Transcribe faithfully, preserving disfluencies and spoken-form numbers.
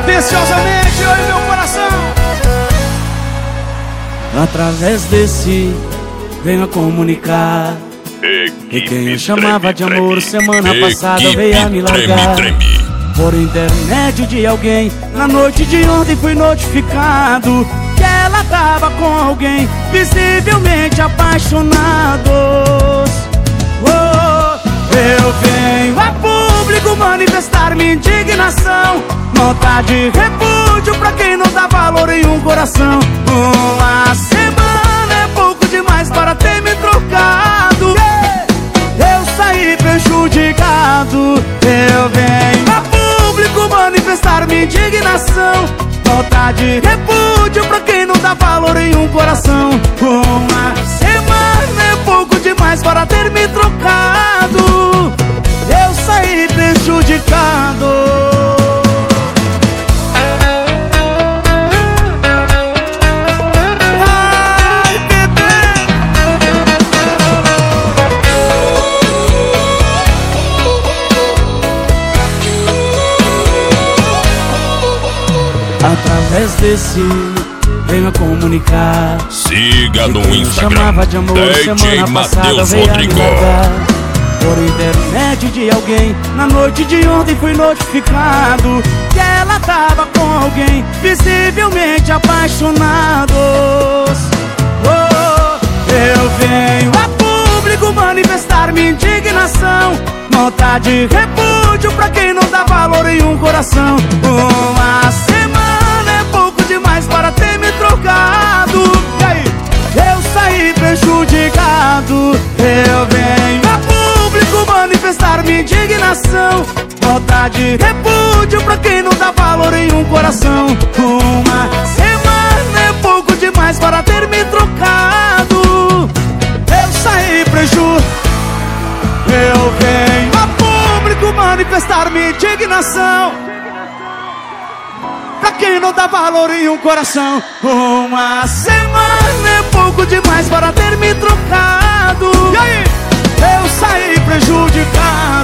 Atenciosamente, eu e meu coração. Através desse, venho a comunicar. Equipe E quem eu treme, chamava de amor treme. semana Equipe passada veio a me largar. treme, treme. Por intermédio de alguém, na noite de ontem fui notificado que ela tava com alguém, visivelmente apaixonados. Oh, eu venho a público manifestar minha indignação, nota de repúdio pra quem não dá valor em um coração. Uma semana é pouco demais para ter me trocado. Eu saí prejudicado. Eu venho a público manifestar minha indignação, nota de repúdio pra quem não dá valor em um coração. Uma semana é pouco demais para ter me trocado. Eu saí prejudicado. Através desse, venho a comunicar. Siga no Quem Instagram, chamava de amor D J semana passada Matheus veio a me Rodrigo. largar. Por intermédio de alguém, na noite de ontem fui notificado que ela tava com alguém, visivelmente apaixonados. Oh, eu venho a público manifestar minha indignação, nota de repúdio pra quem não dá valor em um coração. Uma semana é pouco demais para ter me trocado. E aí? Eu saí prejudicado. Eu venho a público manifestar minha indignação, nota de repúdio pra quem não dá valor em um coração. Uma semana é pouco demais para ter me trocado. Eu saí prejudicado. Eu venho a público manifestar minha indignação, pra quem não dá valor em um coração. Uma semana é pouco demais para ter me trocado. E aí? Eu saí prejudicado.